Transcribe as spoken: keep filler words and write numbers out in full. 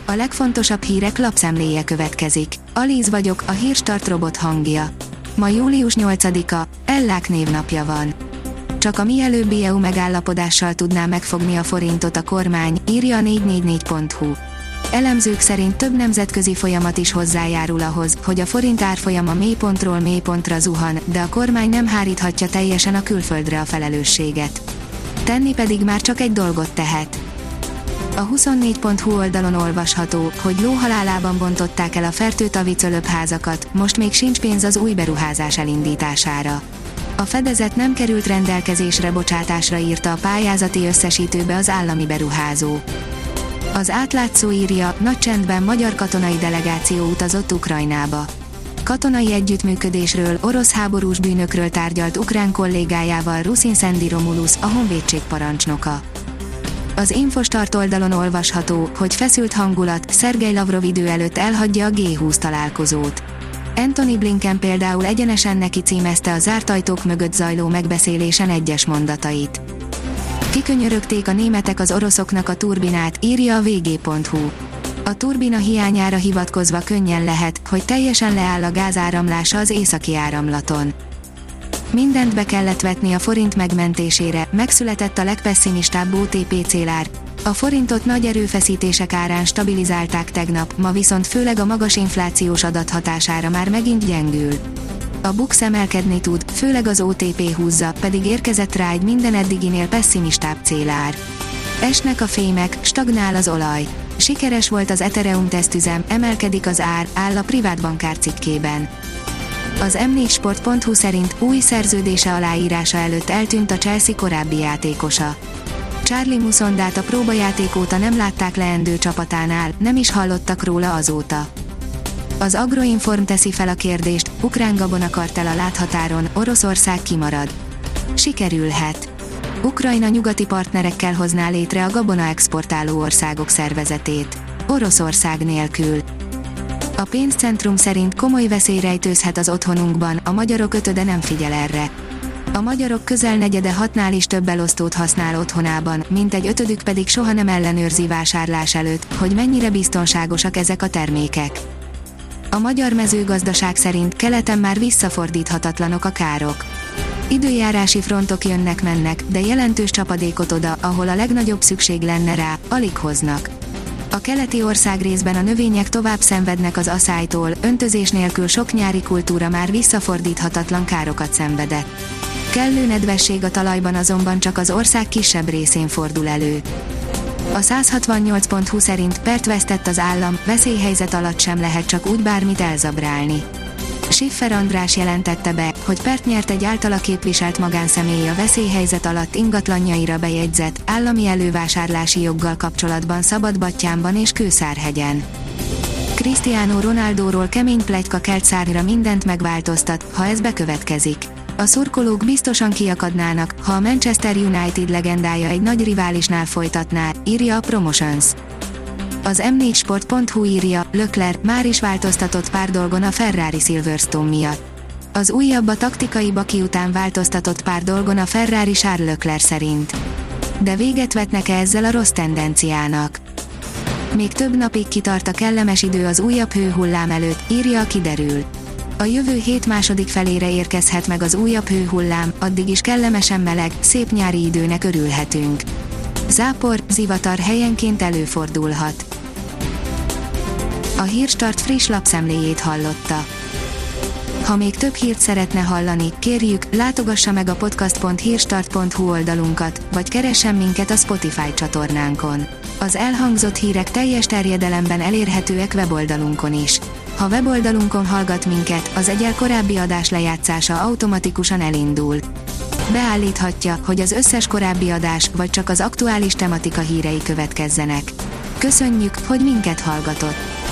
A legfontosabb hírek lapszemléje következik. Alíz vagyok, a Hírstart robot hangja. Ma július nyolcadika, Ellák névnapja van. Csak a mielőbbi é u megállapodással tudná megfogni a forintot a kormány, írja a négy négy négy pont hu. Elemzők szerint több nemzetközi folyamat is hozzájárul ahhoz, hogy a forint árfolyama mélypontról mélypontra zuhan, de a kormány nem háríthatja teljesen a külföldre a felelősséget. Tenni pedig már csak egy dolgot tehet. A huszonnégy pont hu oldalon olvasható, hogy lóhalálában bontották el a fertőtavi cölöpházakat, most még sincs pénz az új beruházás elindítására. A fedezet nem került rendelkezésre bocsátásra, írta a pályázati összesítőbe az állami beruházó. Az átlátszó írja, nagy csendben magyar katonai delegáció utazott Ukrajnába. Katonai együttműködésről, orosz háborús bűnökről tárgyalt ukrán kollégájával Ruszin Szendi Romulusz, a honvédség parancsnoka. Az Infostart oldalon olvasható, hogy feszült hangulat, Szergej Lavrov idő előtt elhagyja a gé húsz találkozót. Antony Blinken például egyenesen neki címezte a zárt ajtók mögött zajló megbeszélésen egyes mondatait. Kikönyörögték a németek az oroszoknak a turbinát, írja a vé gé pont hu. A turbina hiányára hivatkozva könnyen lehet, hogy teljesen leáll a gázáramlása az északi áramlaton. Mindent be kellett vetni a forint megmentésére, megszületett a legpesszimistább o té pé célár. A forintot nagy erőfeszítések árán stabilizálták tegnap, ma viszont főleg a magas inflációs adat hatására már megint gyengül. A Bux emelkedni tud, főleg az o té pé húzza, pedig érkezett rá egy minden eddiginél pesszimistább célár. Esnek a fémek, stagnál az olaj. Sikeres volt az Ethereum tesztüzem, emelkedik az ár, áll a privát bankár cikkében. Az em négy sport pont hu szerint új szerződése aláírása előtt eltűnt a Chelsea korábbi játékosa. Charlie Musondát a próbajáték óta nem látták leendő csapatánál, nem is hallottak róla azóta. Az Agroinform teszi fel a kérdést, ukrán gabonakartell a láthatáron, Oroszország kimarad. Sikerülhet. Ukrajna nyugati partnerekkel hozná létre a gabona exportáló országok szervezetét. Oroszország nélkül. A pénzcentrum szerint komoly veszély rejtőzhet az otthonunkban, a magyarok ötöde nem figyel erre. A magyarok közel negyede hatnál is több elosztót használ otthonában, mint egy ötödük pedig soha nem ellenőrzi vásárlás előtt, hogy mennyire biztonságosak ezek a termékek. A magyar mezőgazdaság szerint keleten már visszafordíthatatlanok a károk. Időjárási frontok jönnek-mennek, de jelentős csapadékot oda, ahol a legnagyobb szükség lenne rá, alig hoznak. A keleti országrészben a növények tovább szenvednek az aszálytól, öntözés nélkül sok nyári kultúra már visszafordíthatatlan károkat szenvedett. Kellő nedvesség a talajban azonban csak az ország kisebb részén fordul elő. A száz hatvannyolc pont hu szerint pert vesztett az állam, veszélyhelyzet alatt sem lehet csak úgy bármit elzabrálni. Schiffer András jelentette be, hogy pert nyert egy általa képviselt magánszemély a veszélyhelyzet alatt ingatlanjaira bejegyzett, állami elővásárlási joggal kapcsolatban Szabadbattyánban és Kőszárhegyen. Cristiano Ronaldóról kemény pletyka kelt szárnyra mindent megváltoztat, ha ez bekövetkezik. A szurkolók biztosan kiakadnának, ha a Manchester United legendája egy nagy riválisnál folytatná, írja a Promotions. Az em négy sport pont hu írja, Leclerc már is változtatott pár dolgon a Ferrari Silverstone miatt. Az újabb a taktikai baki után változtatott pár dolgon a Ferrari Charles Leclerc szerint. De véget vetnek-e ezzel a rossz tendenciának? Még több napig kitart a kellemes idő az újabb hőhullám előtt, írja a Kiderül. A jövő hét második felére érkezhet meg az újabb hőhullám, addig is kellemesen meleg, szép nyári időnek örülhetünk. Zápor, zivatar helyenként előfordulhat. A Hírstart friss lapszemléjét hallotta. Ha még több hírt szeretne hallani, kérjük, látogassa meg a podcast pont hírstart pont hu oldalunkat, vagy keressen minket a Spotify csatornánkon. Az elhangzott hírek teljes terjedelemben elérhetőek weboldalunkon is. Ha weboldalunkon hallgat minket, az egyel korábbi adás lejátszása automatikusan elindul. Beállíthatja, hogy az összes korábbi adás, vagy csak az aktuális tematika hírei következzenek. Köszönjük, hogy minket hallgatott!